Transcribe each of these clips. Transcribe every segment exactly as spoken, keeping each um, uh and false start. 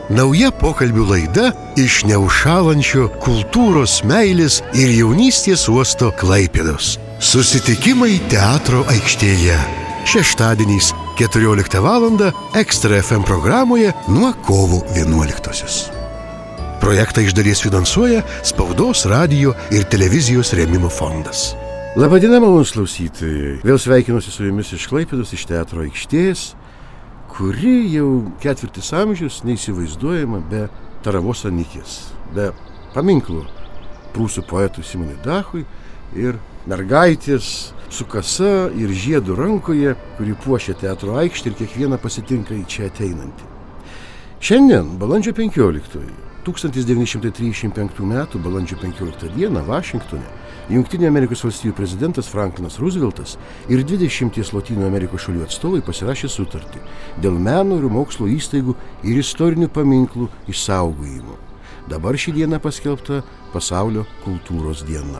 Nauja pokalbių laida iš neužšąlančio kultūros meilės ir jaunystės uosto Klaipėdos. Susitikimai teatro aikštėje. Šeštadieniais keturioliktą valandą Ekstra F M programoje nuo kovo vienuoliktosios. Projektą iš dalies finansuoja Spaudos, radijo ir televizijos rėmimo fondas. Labadiena, malonūs klausytojai. Vėl sveikinuosi su jumis iš Klaipėdos, iš teatro aikštės, kuri jau ketvirtis amžius neįsivaizduojama be Taravos Anikės, be paminklų prūsų poetui Simonui Dachui ir mergaitės su kasa ir žiedu rankoje, kuri puošia teatro aikštę ir kiekvieną pasitinka į čia ateinantį. Šiandien, balandžio penkioliktoji, tūkstantis devyni šimtai trisdešimt penktų metų balandžio penkioliktą dieną Vašingtone Jungtinių Amerikos valstijų prezidentas Franklinas Rooseveltas ir dvidešimties Lotynų Amerikos šalių atstovai pasirašė sutartį dėl meno ir mokslo įstaigų ir istorinių paminklų išsaugojimo. Dabar ši diena paskelbta Pasaulio kultūros diena.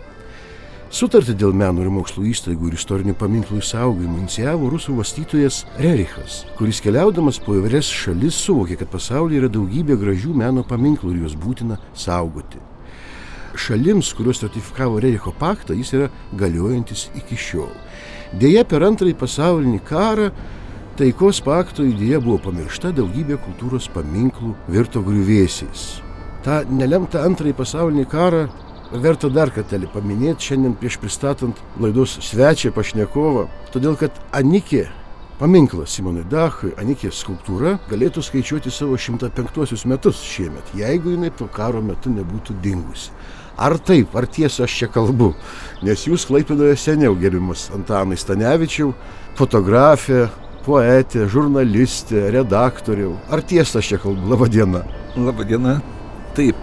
Sutartį dėl meno ir mokslo įstaigų ir istorinių paminklų išsaugojimo inicijavo rusų mąstytojas Rerichas, kuris keliaudamas po įvairias šalis suvokė, kad pasaulyje yra daugybė gražių meno paminklų ir juos būtina saugoti. Šalims, kurios ratifikavo Rericho paktą, jis yra galiojantis iki šiol. Deja, per antrąjį pasaulinį karą taikos pakto idėja buvo pamiršta, daugybė kultūros paminklų virto griuvėsiais. Ta nelemta antrąjį pasaulinį karą verta dar kartelį paminėti šiandien prieš pristatant laidos svečią pašnekovą, todėl kad Anikė paminklas Simonui Dachui, Anikės skulptūra galėtų skaičiuoti savo šimtą penktuosius metus šiemet, jeigu jinai po karo metu nebūtų dingusi. Ar taip, ar tiesa aš čia kalbu, nes jūs Klaipėdoje seniau, gerbiamas Antanai Stanevičiau, fotografė, poetė, žurnalistė, redaktoriau. Ar tiesa aš čia kalbu? Labadiena. Labadiena. Taip,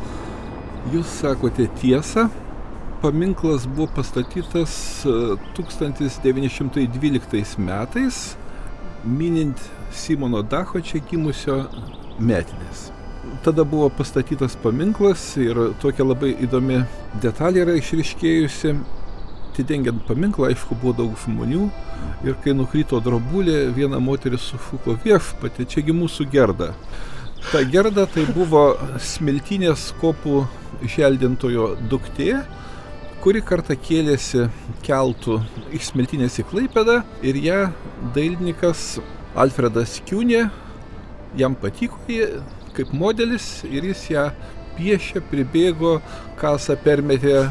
jūs sakote tiesą. Paminklas buvo pastatytas tūkstantis devyni šimtai dvyliktais metais, minint Simono Dacho čia gimusio metinės. Tada buvo pastatytas paminklas ir tokia labai įdomi detalė yra išryškėjusi. Atidengiant paminklą, aišku, buvo daug žmonių ir kai nukrito drobulė, viena moteris sušuko: viešpatie, čiagi mūsų Gerda. Ta Gerda tai buvo Smiltynės kopų želdintojo duktė, kuri kartą kėlėsi keltu iš Smiltynės į Klaipėdą ir ją dailininkas Alfredas Kiūnė, jam patiko jie kaip modelis ir jis ją piešė, pribėgo, kasą permetė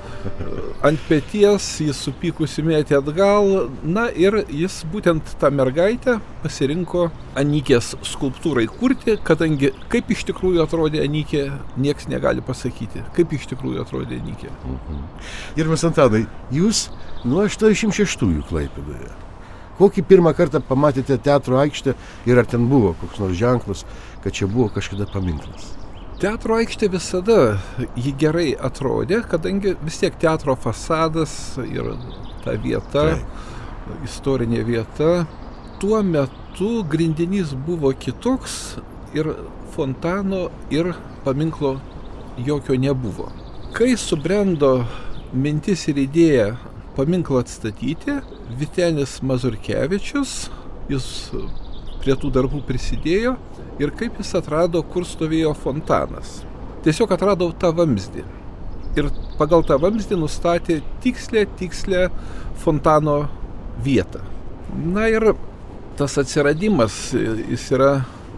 ant peties, jis supykusi metė atgal, na ir jis būtent tą mergaitę pasirinko Anikės skulptūrai kurti, kadangi kaip iš tikrųjų atrodė Anikė, nieks negali pasakyti, kaip iš tikrųjų atrodė Anikė. Mhm. Gerbiamas Antanai, jūs nuo aštuoniasdešimt šeštųjų Klaipėdoje. Kokį pirmą kartą pamatėte teatro aikštę ir ar ten buvo koks nors ženklas, kad čia buvo kažkada paminklas? Teatro aikštė visada jį gerai atrodė, kadangi vis tiek teatro fasadas ir ta vieta, tai istorinė vieta. Tuo metu grindinys buvo kitoks ir fontano ir paminklo jokio nebuvo. Kai subrendo mintis ir idėja paminklą atstatyti, Vytenis Mazurkevičius, jis prie tų darbų prisidėjo ir kaip jis atrado, kur stovėjo fontanas. Tiesiog atrado tą vamzdį ir pagal tą vamzdį nustatė tikslę, tikslę fontano vietą. Na ir tas atsiradimas, jis yra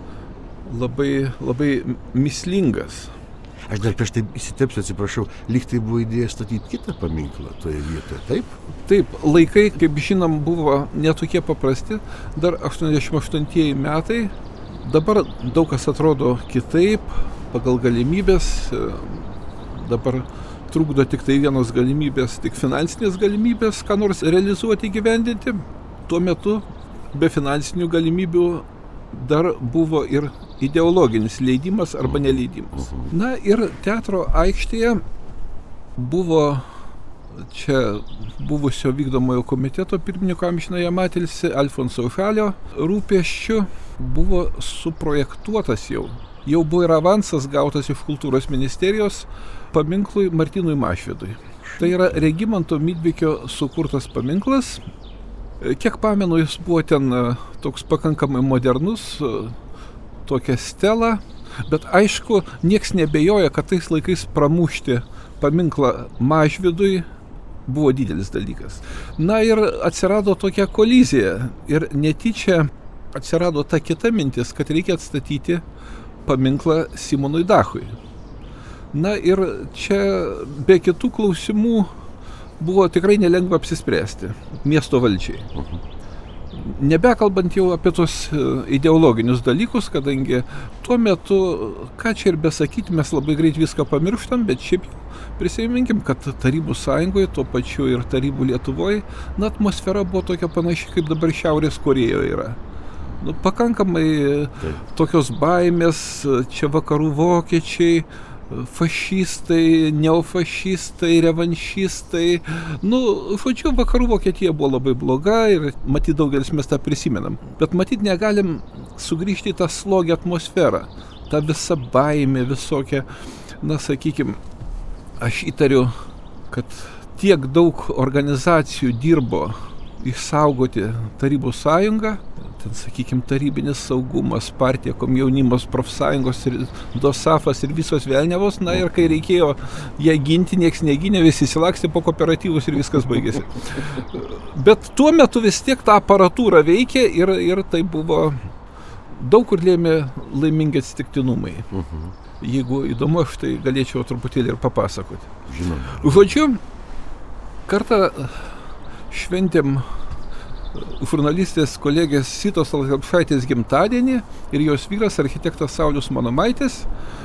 labai, labai mįslingas. Aš dar prieš tai įsitepsiu, atsiprašau, lyg tai buvo idėja statyti kitą paminklą toje vietoje, taip? Taip, laikai, kaip žinom, buvo netokie paprasti, dar aštuoniasdešimt aštuntieji metai, dabar daug kas atrodo kitaip, pagal galimybės, dabar trukdo tik tai vienos galimybės, tik finansinės galimybės, ką nors realizuoti, įgyvendinti. Tuo metu be finansinių galimybių dar buvo ir ideologinis leidimas arba neleidimas. Na ir teatro aikštėje buvo čia buvusio vykdomojo komiteto pirmininko amžiną atilsį Alfonso Žalio rūpesčiu buvo suprojektuotas jau. Jau buvo ir avansas gautas iš kultūros ministerijos paminklui Martynui Mažvydui. Tai yra Regimanto Midvikio sukurtas paminklas. Kiek pamenu, jis buvo ten toks pakankamai modernus, tokią stelą, bet aišku, nieks nebejoja, kad tais laikais pramušti paminklą Mažvydui buvo didelis dalykas. Na ir atsirado tokia kolizija ir netyčia atsirado ta kita mintis, kad reikia atstatyti paminklą Simonui Dachui. Na ir čia be kitų klausimų buvo tikrai nelengva apsispręsti miesto valdžiai. Nebekalbant jau apie tos ideologinius dalykus, kadangi tuo metu, ką čia ir besakyti, mes labai greit viską pamirštam, bet šiaip prisiminkim, kad Tarybų Sąjungoje, tuo pačiu ir Tarybų Lietuvoje, na, atmosfera buvo tokia panaši, kaip dabar Šiaurės Korėjoje yra. Nu, pakankamai tokios baimės, čia vakarų vokiečiai, fašistai, neofašistai, revanšistai. Nu, žodžiu, vakarų Vokietija buvo labai bloga ir matyt daugelis mes tą prisimenam. Bet matyt negalim sugrįžti į tą slogę atmosferą. Ta visa baimė visokia, na, sakykim, aš įtariu, kad tiek daug organizacijų dirbo išsaugoti Tarybų Sąjungą, ten, sakykim, tarybinis saugumas, partija, komjaunimas, profsąjungos, ir dosafas ir visos velniavos, na ir kai reikėjo ją ginti, nieks negynė, visi įsilakstė po kooperatyvus ir viskas baigėsi. Bet tuo metu vis tiek ta aparatūra veikė ir, ir tai buvo daug kur lėmė laimingi atsitiktinumai. Uh-huh. Jeigu įdomu, aš tai galėčiau truputėlį ir papasakoti. Žinau. Žodžiu, kartą šventėm žurnalistės kolegės Sitos Tallat-Kelpšaitės gimtadienį ir jos vyras, architektas Saulius Monomaitis,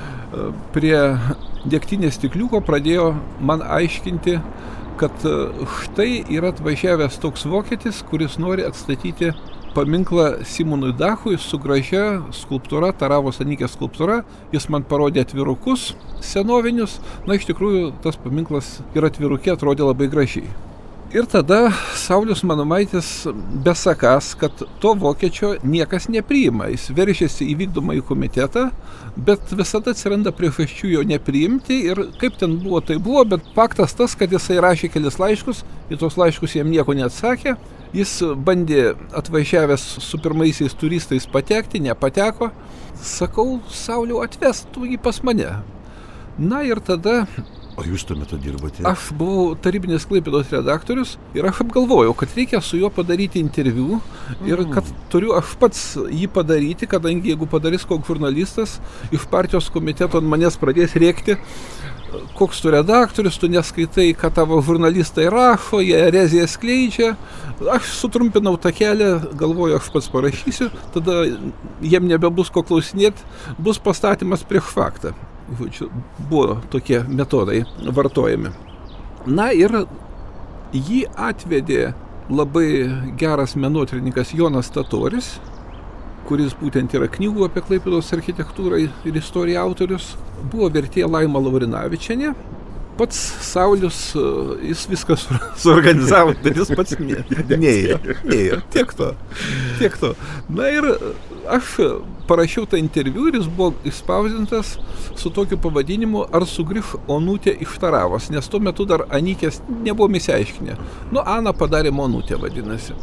prie degtinės stikliuko pradėjo man aiškinti, kad štai yra atvažiavęs toks vokietis, kuris nori atstatyti paminklą Simonui Dachui su gražia skulptūra, Taravos Anikės skulptūra. Jis man parodė atvirukus senovinius. Na, iš tikrųjų, tas paminklas ir atvirukė atrodė labai gražiai. Ir tada Saulius Monomaitis besakąs, kad to vokiečio niekas nepriima. Jis veržėsi į vykdomąjį komitetą, bet visada atsiranda priežasčių jo nepriimti ir kaip ten buvo, tai buvo, bet faktas tas, kad jisai rašė kelis laiškus, į tos laiškus jam nieko neatsakė. Jis bandė atvažiavęs su pirmaisiais turistais patekti, nepateko. Sakau, Sauliau, atvesk tu jį pas mane. Na ir tada... O jūs tuo metu dirbote? Aš buvau Tarybinės Klaipėdos redaktorius ir aš apgalvojau, kad reikia su juo padaryti interviu ir kad turiu aš pats jį padaryti, kadangi jeigu padarys koks žurnalistas, iš partijos komiteto ant manęs pradės rėkti, koks tu redaktorius, tu neskaitai, ką tavo žurnalistai rašo, jie ereziją skleidžia. Aš sutrumpinau tą kelią, galvoju, aš pats parašysiu, tada jiem nebebus ko klausinėti, bus pastatymas prieš faktą. Buvo tokie metodai vartojami. Na ir jį atvedė labai geras menotyrininkas Jonas Tatoris, kuris būtent yra knygų apie Klaipėdos architektūrą ir istoriją autorius. Buvo vertėja Laima Laurinavičienė. Pats Saulius, jis viską suorganizavo, bet jis pats neėjo. Neėjo. Tiek to. Tiek to. Na ir aš parašiau tą interviu ir jis buvo išspausdintas su tokiu pavadinimu Ar sugrįš Onutė iš Taravos, nes tuo metu dar Anikės nebuvom įsiaiškinę. Nu, Ana padarė Onutė, vadinasi.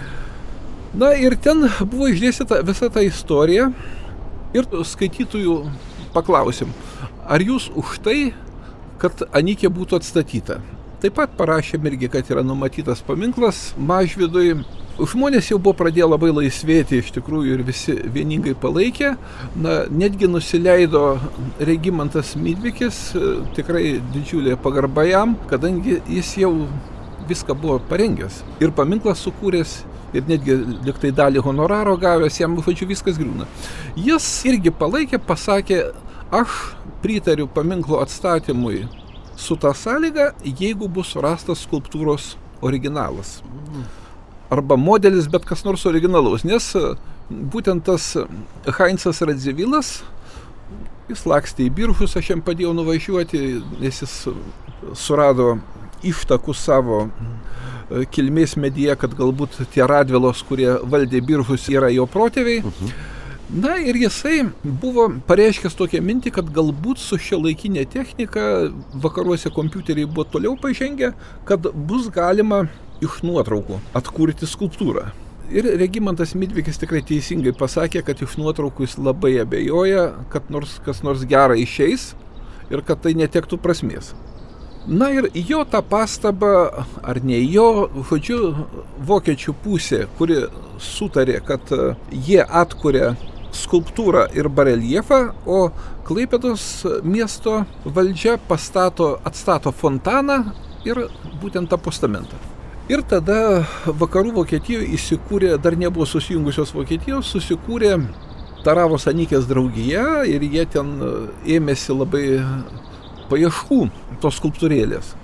Na ir ten buvo išdėstyta visa ta istorija ir skaitytojų paklausim, ar jūs už tai, kad Anikė būtų atstatyta. Taip pat parašėm irgi, kad yra numatytas paminklas Mažvydui. Žmonės jau buvo pradėję labai laisvėti, iš tikrųjų, ir visi vieningai palaikė. Na, netgi nusileido Regimantas Midvikis, tikrai didžiulė pagarba jam, kadangi jis jau viską buvo parengęs. Ir paminklą sukūręs, ir netgi liktai dalį honoraro gavęs, jam, žodžiu, viskas griūna. Jis irgi palaikė, pasakė, aš pritariu paminklo atstatymui su ta sąlyga, jeigu bus rastas skulptūros originalas. Arba modelis, bet kas nors originalaus, nes būtent tas Heinzas Radzevilas, jis lakstė į Biržus, aš jam padėjau nuvažiuoti, nes jis surado ištakų savo kilmės medyje, kad galbūt tie Radvilos, kurie valdė Biržus, yra jo protėviai. Uh-huh. Na ir jisai buvo pareiškęs tokią mintį, kad galbūt su šiuolaikinė technika, vakaruose kompiuteriai buvo toliau pažengę, kad bus galima iš nuotraukų atkurti skulptūrą. Ir Regimantas Midvikis tikrai teisingai pasakė, kad iš nuotraukų jis labai abejoja, kad nors, kas nors gera išeis ir kad tai netektų prasmės. Na ir jo tą pastabą, ar ne jo, žodžiu, vokiečių pusė, kuri sutarė, kad jie atkuria skulptūrą ir bareljefą, o Klaipėdos miesto valdžia pastato, atstato fontaną ir būtent tą postamentą. Ir tada vakarų Vokietijoje įsikūrė, dar nebuvo susijungusios Vokietijos, susikūrė Taravos Anikės draugija ir jie ten ėmėsi labai paieškų tos skulptūrėlės.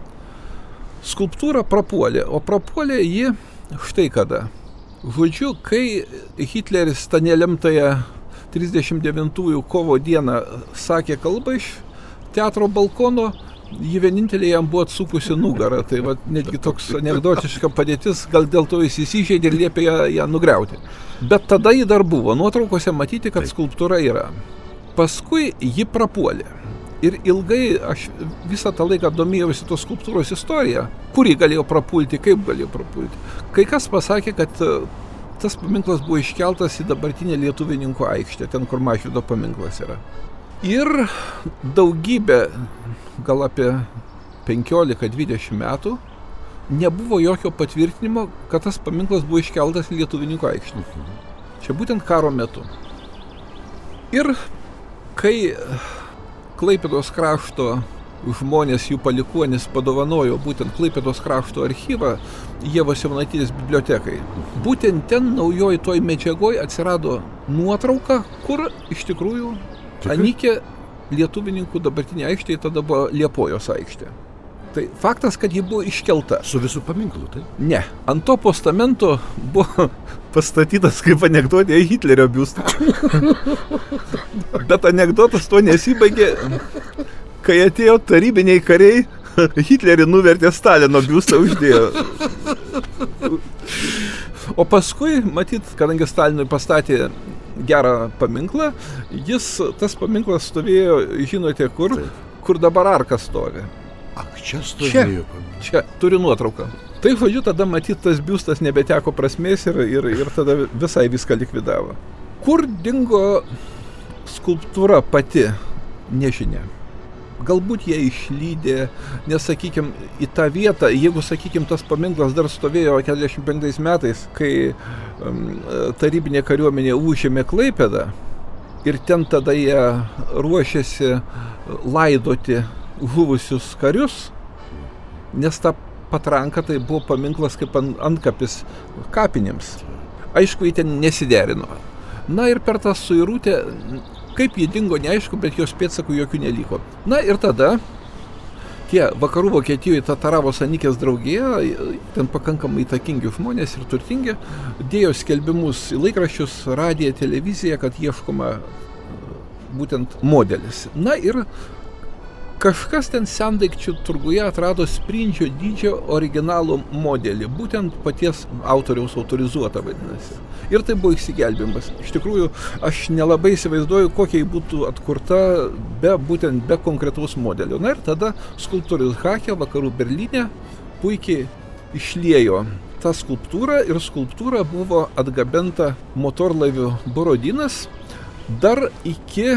Skulptūra prapuolė, o prapuolė ji štai kada. Žodžiu, kai Hitleris tą nelemtąją trisdešimt devintųjų kovo dieną sakė kalbą iš teatro balkono, ji vienintelė jam buvo atsukusi nugarą. Tai va, netgi toks anekdotiška padėtis, gal dėl to jis įsižeidė ir liepė ją, ją nugriauti. Bet tada ji dar buvo. Nuotraukose matyti, kad skulptūra yra. Paskui ji prapuolė. Ir ilgai aš visą tą laiką domėjausi tos skulptūros istoriją, kur ji galėjo prapulti, kaip galėjo prapulti. Kai kas pasakė, kad tas paminklas buvo iškeltas į dabartinę Lietuvininkų aikštę, ten kur Mažvydo paminklas yra. Ir daugybę, gal apie penkiolika dvidešimt metų, nebuvo jokio patvirtinimo, kad tas paminklas buvo iškeltas į Lietuvininkų aikštę. Čia būtent karo metu. Ir kai Klaipėdos krašto žmonės, jų palikuonis padovanojo būtent Klaipėdos krašto archyvą Ievos Simonaitytės bibliotekai. Būtent ten naujoj toj medžiagoj atsirado nuotrauka, kur iš tikrųjų Anikė Lietuvininkų dabartinė aikštė, tada buvo Liepojos aikštė. Tai faktas, kad ji buvo iškelta. Su visų paminklu, tai? Ne. Ant to postamento buvo pastatytas kaip anekdotė Hitlerio biustas. Bet anekdotas to nesibaigė. Kai atėjo tarybiniai kariai, Hitlerį nuvertė, Stalino biustą uždėjo. O paskui, matyt, kadangi Stalinui pastatė gerą paminklą, jis, tas paminklas stovėjo, žinote kur, kur dabar arka stovi. Ak, čia stovėjo paminklas. Čia, turiu nuotrauką. Tai, žodžiu, tada matyt, tas biustas nebeteko prasmės ir, ir, ir tada visai viską likvidavo. Kur dingo skulptūra pati, nežinia. Galbūt jie išlydė, nes, sakykim, į tą vietą, jeigu, sakykim, tas paminklas dar stovėjo keturiasdešimt penktais metais, kai um, tarybinė kariuomenė užėmė Klaipėdą ir ten tada jie ruošėsi laidoti žuvusius karius, nes ta patranka tai buvo paminklas kaip antkapis kapinėms. Aišku, jie ten nesiderino. Na ir per tą suirutę, kaip jie dingo, neaišku, bet jos pėdsakų jokių neliko. Na ir tada tie vakarų Vokietijoje, ta Taravos Anikės draugija, ten pakankamai įtakingi žmonės ir turtingi, dėjo skelbimus į laikraščius, radiją, televiziją, kad ieškoma būtent modelis. Na ir kažkas ten sendaikčių turguje atrado sprindžio dydžio originalų modelį, būtent paties autoriaus autorizuotą vadinasi. Ir tai buvo išsigelbėjimas. Iš tikrųjų, aš nelabai įsivaizduoju, kokia būtų atkurta be, būtent be konkretaus modelio. Na ir tada skulptorius Hakė vakarų Berlyne puikiai išliejo tą skulptūrą ir skulptūra buvo atgabenta motorlaiviu Borodinas dar iki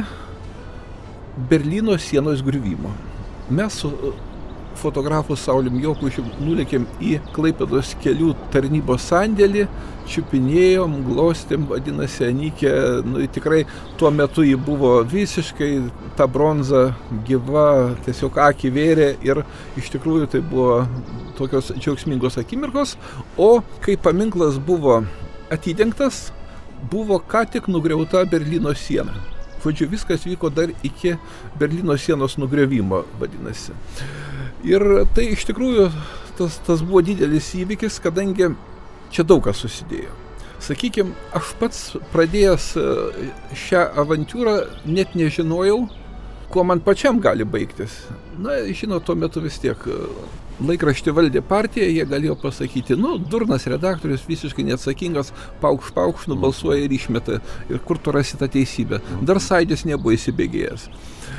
Berlyno sienos griuvimo. Mes su fotografu Saulium Jokušiu nulėkėm į Klaipėdos kelių tarnybos sandėlį, čiupinėjom, glostėm, vadinasi, Anikė, nu, tikrai tuo metu ji buvo visiškai ta bronza gyva, tiesiog akį vėrė ir iš tikrųjų tai buvo tokios džiaugsmingos akimirkos, o kai paminklas buvo atidengtas, buvo ką tik nugriauta Berlyno siena. Žodžiu, viskas vyko dar iki Berlyno sienos nugriovimo, vadinasi. Ir tai iš tikrųjų tas, tas buvo didelis įvykis, kadangi čia daug kas susidėjo. Sakykime, aš pats pradėjęs šią avantūrą net nežinojau, kuo man pačiam gali baigtis. Na, žinot, tuo metu vis tiek laikraštį valdė partija, jie galėjo pasakyti, nu, durnas redaktorius, visiškai neatsakingas, paukš, paukš, nubalsuoja ir išmeta, ir kur tu rasi tą teisybę. Dar Sąjūdis nebuvo įsibėgėjęs.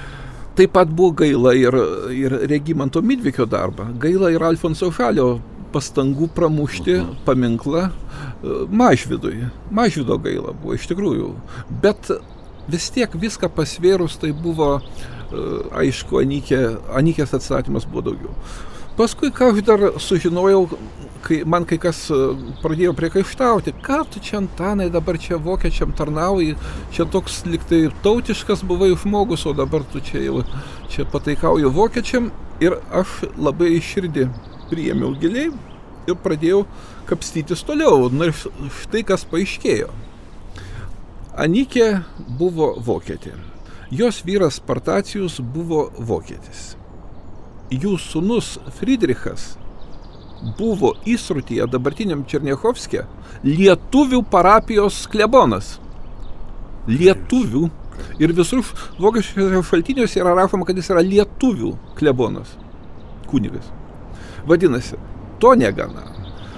Taip pat buvo gaila ir, ir Regimanto Midvikio darbą, gaila ir Alfonso Žalio pastangų pramušti paminklą Mažvydui. Mažvydo gaila buvo, iš tikrųjų. Bet vis tiek viską pasvėrus, tai buvo, aišku, Anykė, Anykės atstatymas buvo daugiau. Paskui, ką aš dar sužinojau, kai man kai kas pradėjo priekaištauti, ką tu čia, Antanai, dabar čia vokiečiam tarnauji, čia toks liktai tautiškas buvai žmogus, o dabar tu čia jau čia pataikauji vokiečiam. Ir aš labai širdį priėmiau giliai ir pradėjau kapstytis toliau. Na ir štai kas paaiškėjo. Anykė buvo vokietė. Jos vyras Spartacijus buvo vokietis. Jų sūnus Friedrichas buvo Įsrutyje, dabartiniam Černiachovske, lietuvių parapijos klebonas. Lietuvių. Ir visur vokiečių šaltiniuose yra rašoma, kad jis yra lietuvių klebonas. Kunigas. Vadinasi, to negana.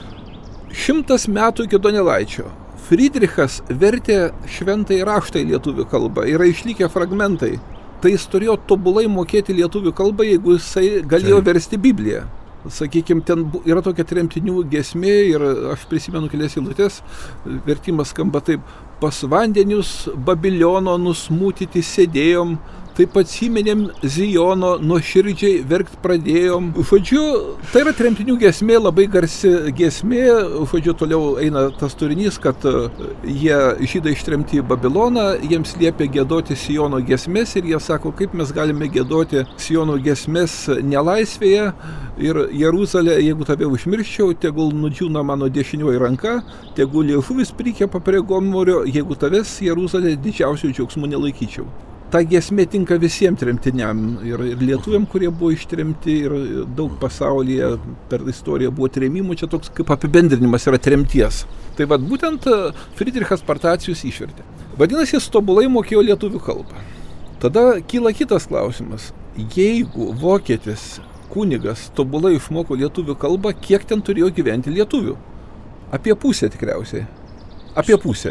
Šimtas metų iki Donelaičio Friedrichas vertė šventąjį raštą į lietuvių kalbą. Yra išlikę fragmentai. Tai jis turėjo tobulai mokėti lietuvių kalbą, jeigu jisai galėjo versti Bibliją. Sakykime, ten yra tokia tremtinių giesmė ir aš prisimenu kelias eilutes, vertimas skamba taip: pas vandenius Babiliono nusmūtyti sėdėjom, taip atsimenėm Zijono, nuoširdžiai verkt pradėjom. Žodžiu, tai yra tremtinių giesmė, labai garsi giesmė. Žodžiu, toliau eina tas turinys, kad jie žydai ištremti į Babiloną, jiems liepia giedoti Sijono giesmės ir jie sako, kaip mes galime giedoti Sijono giesmės nelaisvėje ir Jeruzalė, jeigu tave užmirščiau, tegul nudžiūna mano dešinioji ranka, tegul liežuvis prikepa prie gomurio, jeigu tavęs Jeruzalė didžiausių džiaugsmų nelaikyčiau. Ta giesmė tinka visiems tremtiniam, ir, ir lietuviam, kurie buvo ištremti, ir daug pasaulyje per istoriją buvo tremimų, čia toks kaip apibendrinimas yra tremties. Tai vad būtent Friedrichas Spartacijus išvertė. Vadinasi, jis tobulai mokėjo lietuvių kalbą. Tada kyla kitas klausimas. Jeigu vokietis kunigas tobulai išmoko lietuvių kalbą, kiek ten turėjo gyventi lietuvių? Apie pusę tikriausiai. Apie pusę.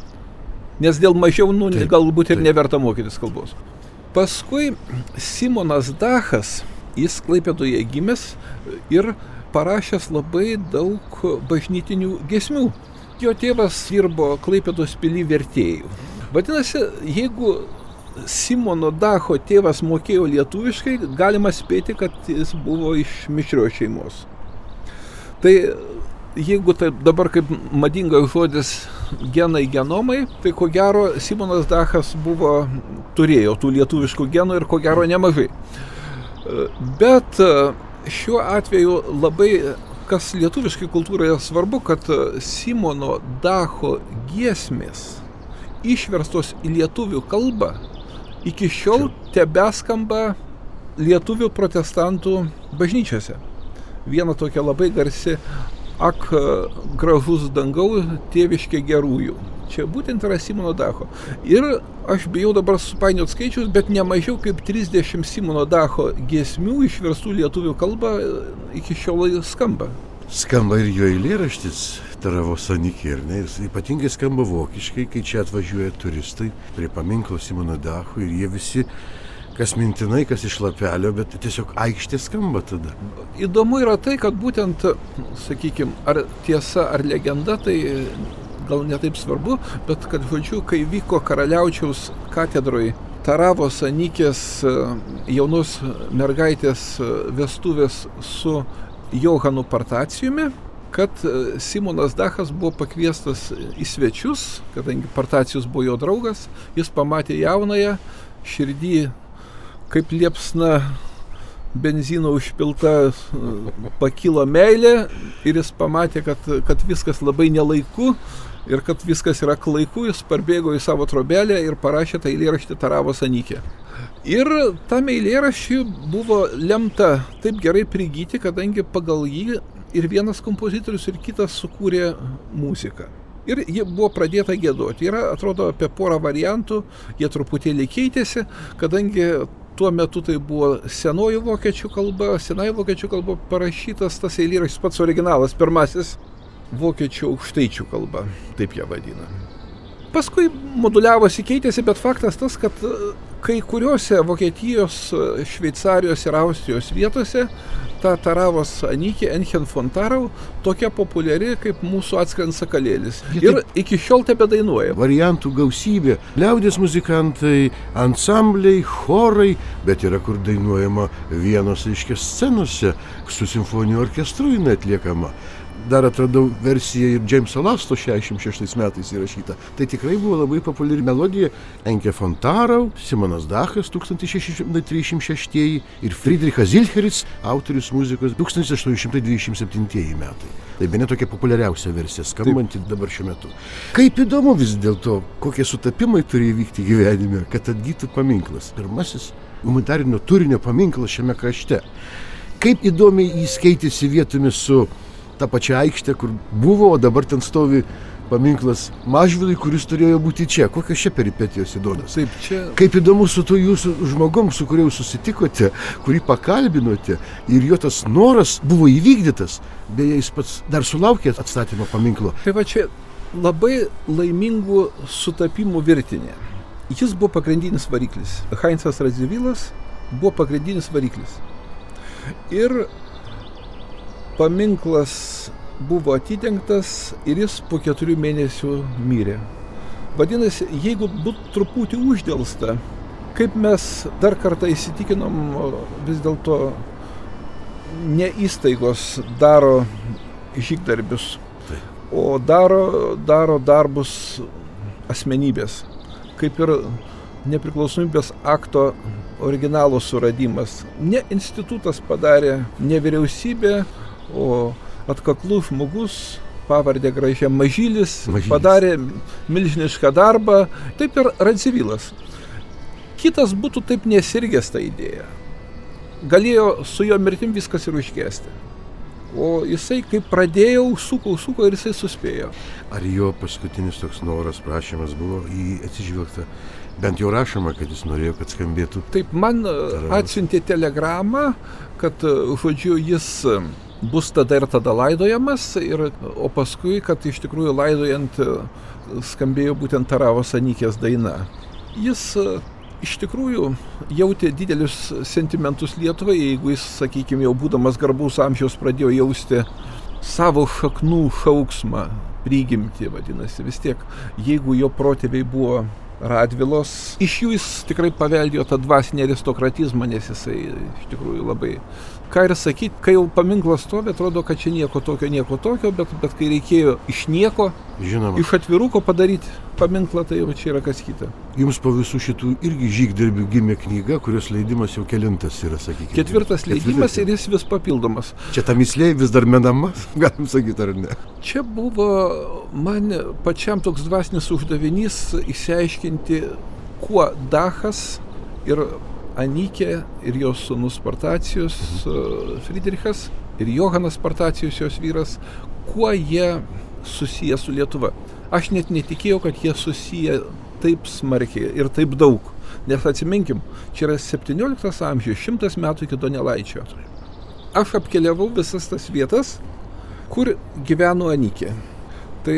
Nes dėl mažiau, nu, taip, galbūt ir taip. Neverta mokytis kalbos. Paskui Simonas Dachas, jis Klaipėdoje gimęs ir parašęs labai daug bažnytinių giesmių. Jo tėvas dirbo Klaipėdos pily vertėjų. Vadinasi, jeigu Simono Dacho tėvas mokėjo lietuviškai, galima spėti, kad jis buvo iš mišrios šeimos. Tai jeigu tai dabar kaip madingas žodis genai, genomai, tai ko gero Simonas Dachas buvo, turėjo tų lietuviškų genų ir ko gero nemažai. Bet šiuo atveju labai, kas lietuviškai kultūroje svarbu, kad Simono Dacho giesmės išverstos į lietuvių kalbą iki šiol tebeskamba lietuvių protestantų bažnyčiose. Viena tokia labai garsi: Ak, gražus dangau, tėviškė gerųjų. Čia būtent yra Simono Dacho. Ir aš bijau dabar supainiot skaičius, bet ne mažiau kaip trisdešimt Simono Dacho giesmių išverstų lietuvių kalbą iki šiol skamba. Skamba ir jo eilėraštis Taravos Anykė, ir ne, ir ypatingai skamba vokiškai, kai čia atvažiuoja turistai prie paminklo Simono Dacho ir jie visi, kas mintinai, kas iš lapelio, bet tiesiog aikštė skamba tada. Įdomu yra tai, kad būtent, sakykime, ar tiesa, ar legenda, tai gal netaip svarbu, bet kad, žodžiu, kai vyko Karaliaučiaus katedroje Taravos Anykės jaunos mergaitės vestuvės su Johanu Partacijumi, kad Simonas Dachas buvo pakviestas į svečius, kadangi Partacijus buvo jo draugas, jis pamatė jaunąją, širdį kaip liepsna benzino užpilta pakilo meilė ir jis pamatė, kad, kad viskas labai nelaiku ir kad viskas yra klaiku, jis parbėgo į savo trobelę ir parašė tą eilėraštį Taravos Anykė. Ir tam eilėraščiui buvo lemta taip gerai prigyti, kadangi pagal jį ir vienas kompozitorius, ir kitas sukūrė muziką. Ir ji buvo pradėta giedoti. Yra, atrodo, apie porą variantų, jie truputėlį keitėsi, kadangi tuo metu tai buvo senoji vokiečių kalba, senai vokiečių kalba parašytas tas eilėraštis, pats originalas, pirmasis vokiečių aukštaičių kalba, taip ją vadina. Paskui moduliavosi, keitėsi, bet faktas tas, kad kai kuriuose Vokietijos, Šveicarijos ir Austrijos vietose ta Taravos Anikė, Enchen von Tarau, tokia populiari kaip mūsų Atskrend sakalėlis. Ir iki šiol tebe dainuoja. Variantų gausybė. Liaudės muzikantai, ansambliai, chorai, bet yra kur dainuojama vienos, reiškia, scenose, su simfoniniu orkestru jinai atliekama. Dar atradau versiją ir Jameso Lasto šešiasdešimt šeštais metais įrašyta. Tai tikrai buvo labai populiari melodija. Enke von Tarau, Simonas Dachas tūkstantis šeši šimtai trisdešimt šeštieji ir Friedrichas Zilcheris, autorius muzikos tūkstantis aštuoni šimtai dvidešimt septintieji metai. Tai bene tokia populiariausia versija, skambanti dabar šiuo metu. Kaip įdomu vis dėlto, kokie sutapimai turi įvykti gyvenime, kad atgytų paminklas. Pirmasis humanitarinio turinio paminklas šiame krašte. Kaip įdomiai jis keitėsi vietomis su ta pačia aikštė, kur buvo, o dabar ten stovi paminklas Mažvydui, kuris turėjo būti čia. Kokios čia peripetijos įdomios. Taip, čia... Kaip įdomu su to jūsų žmogum, su kuriuo susitikote, kurį pakalbinote, ir jo tas noras buvo įvykdytas. Beje, jis pats dar sulaukė atstatymo paminklo. Tai va čia labai laimingų sutapimų virtinė. Jis buvo pagrindinis variklis. Heinzas Radzevilas buvo pagrindinis variklis. Ir paminklas buvo atidengtas ir jis po keturių mėnesių mirė. Vadinasi, jeigu būtų truputį uždėlsta, kaip mes dar kartą įsitikinom, vis dėlto ne įstaigos daro žygdarbius, o daro, daro darbus asmenybės. Kaip ir nepriklausomybės akto originalo suradimas. Ne institutas padarė, ne vyriausybė, o atkaklus žmogus, pavardė gražia Mažylis, Mažylis, padarė milžinišką darbą, taip ir Radzevilas. Kitas būtų taip nesirgęs tą idėją. Galėjo su jo mirtim viskas ir užgesti. O jisai, kaip pradėjo, suko, suko ir jisai suspėjo. Ar jo paskutinis toks noras, prašymas buvo į atsižvelgtą? Bent jau rašoma, kad jis norėjo, kad skambėtų. Taip, man atsiuntė telegramą, kad, žodžiu, jis bus tada ir tada laidojamas, ir, o paskui, kad iš tikrųjų laidojant skambėjo būtent Taravos Anikės daina. Jis iš tikrųjų jautė didelius sentimentus Lietuvai, jeigu jis, sakykime, jau būdamas garbaus amžiaus pradėjo jausti savo šaknų šauksmą, prigimtį, vadinasi, vis tiek, jeigu jo protėviai buvo Radvilos, iš jų jis tikrai paveldėjo tą dvasinį aristokratizmą, nes jisai iš tikrųjų labai... Ką ir sakyti, kai jau paminklas stovi, atrodo, kad čia nieko tokio, nieko tokio, bet, bet kai reikėjo iš nieko, Žinoma. Iš atviruko padaryti paminklą, tai jau čia yra kas kita. Jums po visų šitų irgi žygdarbių gimė knyga, kurios leidimas jau kelintas yra, sakykime. Ketvirtas leidimas Ketvirtas. Ir jis vis papildomas. Čia ta mislė vis dar menama, galim sakyti, ar ne? Čia buvo man pačiam toks dvasinis uždavinys išsiaiškinti, kuo Dachas ir Anikė ir jos sūnus Spartacijus Friedrichas ir Johanas Spartacijus, jos vyras, kuo jie susiję su Lietuva. Aš net netikėjau, kad jie susiję taip smarkiai ir taip daug. Nes atsiminkim, čia yra septynioliktas amžius, šimtas metų iki Donelaičio. Aš apkeliavau visas tas vietas, kur gyveno Anikė. Tai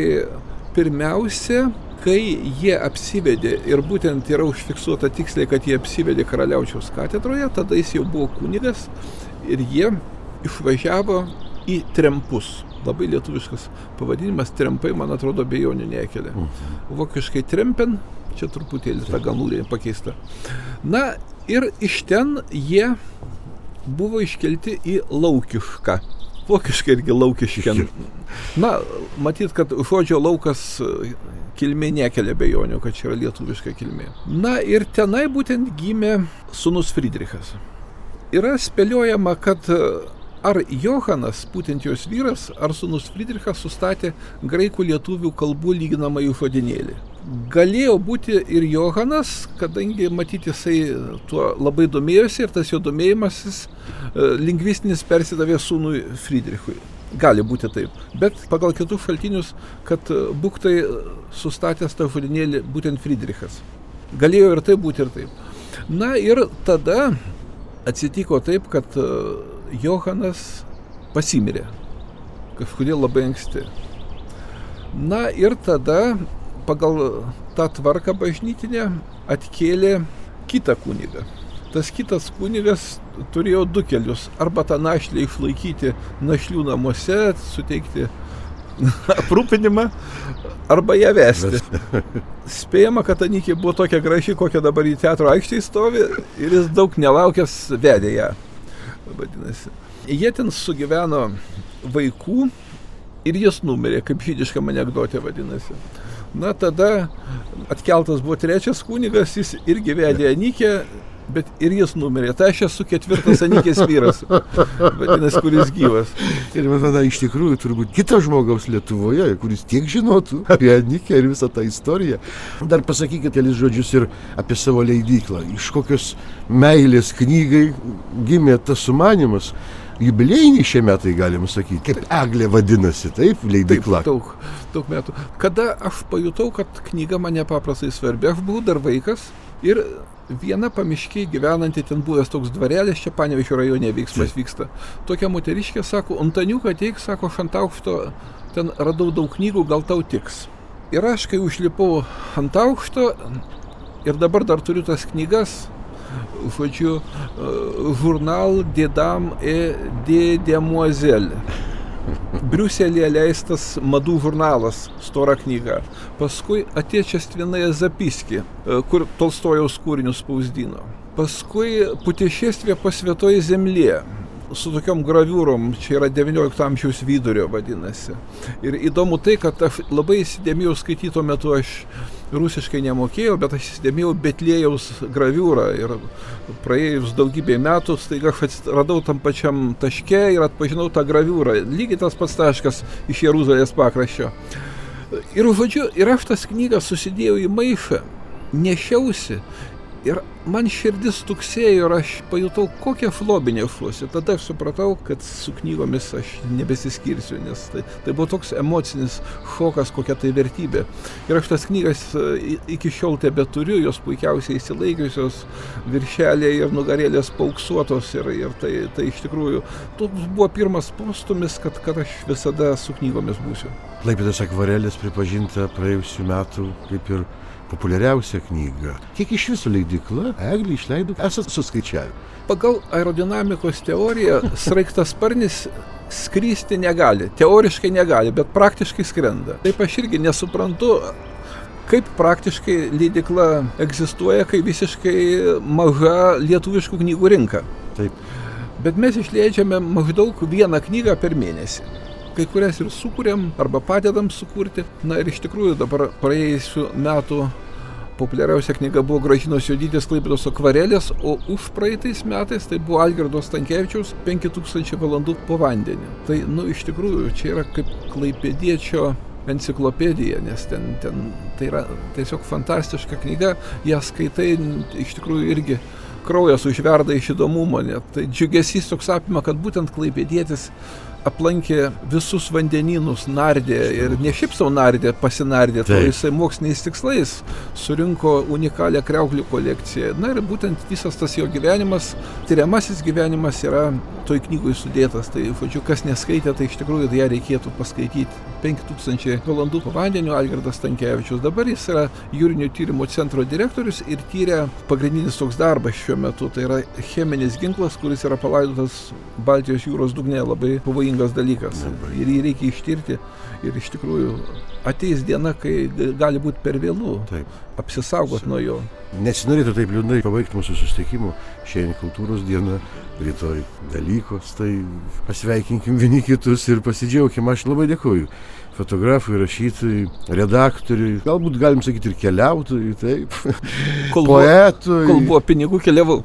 pirmiausia, kai jie apsivedė, ir būtent yra užfiksuota tiksliai, kad jie apsivedė Karaliaučiaus katedroje, tada jis jau buvo kunigas ir jie išvažiavo į Trempus. Labai lietuviškas pavadinimas, Trempai, man atrodo, abejonių nekelia. Vokiškai Trempen, čia truputėlį ta ganulė pakeista. Na ir iš ten jie buvo iškelti į Laukišką. Vokiškai irgi Laukišken. Na, matyt, kad žodžio laukas kilmė nekelia abejonių, kad čia yra lietuviška kilmė. Na ir tenai būtent gimė sūnus Friedrichas. Yra spėliojama, kad ar Johanas, būtent jos vyras, ar sūnus Friedrichas sustatė graikų lietuvių kalbų lyginamąjį žodynėlį. Galėjo būti ir Johanas, kadangi, matyti, jisai tuo labai domėjosi ir tas jo domėjimasis lingvistinis persidavė sūnui Friedrichui. Gali būti taip. Bet pagal kitus šaltinius, kad būktai sustatęs tą žodynėlį būtent Friedrichas. Galėjo ir taip būti ir taip. Na ir tada atsitiko taip, kad Johanas pasimirė. Kažkodėl labai anksti. Na ir tada pagal tą tvarką bažnytinę atkėlė kitą kunigą. Tas kitas kunigas turėjo du kelius. Arba tą našlę išlaikyti našlių namuose, suteikti aprūpinimą, arba ją vesti. Spėjama, kad Anikė buvo tokia graži, kokia dabar į teatro aikštėje stovi, ir jis daug nelaukęs vedė ją. Vadinasi. Jie ten sugyveno vaikų ir jis numirė, kaip žydiškam anekdotė vadinasi. Na, tada atkeltas buvo trečias kunigas, jis irgi vedė Anikę, bet ir jis numirė. Tai aš esu ketvirtas Anikės vyras, vadinasi, kuris gyvas. Ir man tada iš tikrųjų turbūt kitas žmogaus Lietuvoje, kuris tiek žinotų apie Anikę ir visą tą istoriją. Dar pasakykit kelis žodžius ir apie savo leidyklą. Iš kokios meilės knygai gimė tas sumanymas. Jubiliejiniai šie metai, galim sakyti, kaip Eglė vadinasi, taip, leidykla. Taip, daug, daug metų. Kada aš pajutau, kad knyga man nepaprastai svarbi, aš buvau dar vaikas ir viena pamiškiai gyvenanti, ten buvęs toks dvarelis, čia Panevėžio rajone veiksmas vyksta. Tokia moteriškė sako, Antaniuką ateik, sako, ant aukšto, ten radau daug knygų, gal tau tiks. Ir aš, kai užlipau ant aukšto, ir dabar dar turiu tas knygas, žodžiu, žurnal Dėdam et de Demoiselle. Briuselėje leistas madų žurnalas, stora knyga. Paskui Atečestvenaje zapiski, kur Tolstojaus kūrinius spausdino. Paskui Putešestvė po Svetoje zemlė, su tokiom graviūrom, čia yra devyniolikto amžiaus vidurio vadinasi. Ir įdomu tai, kad aš labai įsidėmėjau skaityti tuo metu, aš rusiškai nemokėjau, bet aš įsidėmėjau Betlėjaus graviūrą ir praėjus daugybė metų, staiga aš radau tam pačiam taške ir atpažinau tą graviūrą. Lygiai tas pats taškas iš Jeruzalės pakraščio. Ir žodžiu, ir aš tas knygas susidėjau į maišą, nešiausi. Ir man širdis tuksėjo ir aš pajutau, kokią šlovę nešuosi. Tada aš supratau, kad su knygomis aš nebesiskirsiu, nes tai, tai buvo toks emocinis šokas, kokia tai vertybė. Ir aš tas knygas iki šiol tebeturiu, jos puikiausiai įsilaikiusios, viršeliai ir nugarėlės pauksuotos. Ir, ir tai, tai iš tikrųjų toks buvo pirmas postumis, kad, kad aš visada su knygomis būsiu. Klaipėdos akvarelės pripažinta praėjusių metų kaip ir populiariausia knyga. Kiek iš viso leidykla Eglė išleido, esat suskaičiavę? Pagal aerodinamikos teoriją sraigtasparnis skristi negali, teoriškai negali, bet praktiškai skrenda. Taip aš irgi nesuprantu, kaip praktiškai leidykla egzistuoja, kai visiškai maža lietuviškų knygų rinka. Taip. Bet mes išleidžiame maždaug vieną knygą per mėnesį. Kai kurias ir sukūrėm arba padedam sukurti. Na ir iš tikrųjų dabar praėjusių metų populiariausia knyga buvo Gražinos Juodytės Klaipėdos akvarelės, o už praeitais metais tai buvo Algirdo Stankevičiaus penki tūkstančiai valandų po vandeniu. Tai, nu, iš tikrųjų, čia yra kaip klaipėdiečio enciklopedija, nes ten, ten tai yra tiesiog fantastiška knyga, ją skaitai iš tikrųjų irgi kraujas užverda iš įdomumo, net. Tai džiugesys toks apima, kad būtent klaipėdietis aplankė visus vandenynus, nardė ir ne šiaip savo nardė, pasinardė, tai jisai moksliniais tikslais surinko unikalią kriauklių kolekciją. Na ir būtent visas tas jo gyvenimas, tyriamasis gyvenimas yra toj knygoj sudėtas. Tai, žodžiu, kas neskaitė, tai iš tikrųjų ją reikėtų paskaityti. penki tūkstančiai valandų po vandeniu, Algirdas Stankevičius. Dabar jis yra jūrinių tyrimų centro direktorius ir tyrė pagrindinis toks darbas šiuo metu. Tai yra cheminis ginklas, kuris yra palaidotas Baltijos jūros dugne, labai pavojingas dalykas. Ir jį reikia ištirti. Ir iš tikrųjų ateis diena, kai gali būti per vėlų. Taip. Apsisaugot nuo jo. Nesinorėtų taip liūdnai pabaigti mūsų susitikimų. Šiandien kultūros diena, rytoj Velykos. Tai pasveikinkim vieni kitus ir pasidžiaugkim. Aš labai dėkoju fotografui, rašytojui, redaktoriui, galbūt galim sakyti ir keliautojui, taip, kol poetui. Kol buvo pinigų, keliavau.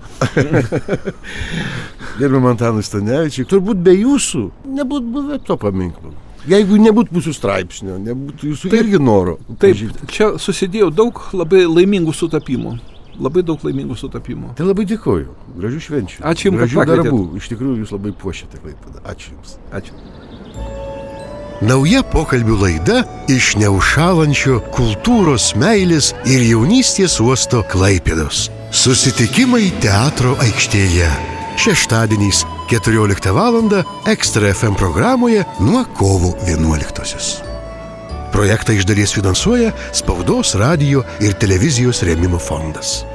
Gerbiam Antanui Stanevičiui, turbūt be jūsų nebūtų buvę to paminklo. Jeigu nebūtų mūsų straipsnio, nebūtų jūsų taip, irgi noro. Taip, čia susidėjo daug labai laimingų sutapimų. Labai daug laimingų sutapimų. Tai labai dėkoju. Gražių švenčių. Ačiū jums, gražių darbų. Iš tikrųjų, jūs labai puošiate Klaipėdą. Ačiū jums. Ačiū. Nauja pokalbių laida iš neužšąlančio kultūros, meilės ir jaunystės uosto Klaipėdos. Susitikimai teatro aikštėje. Šeštadieniais keturioliktą valandą Ekstra F M programoje nuo kovo vienuoliktosios. Projektą iš dalies finansuoja Spaudos, radijo ir televizijos rėmimo fondas.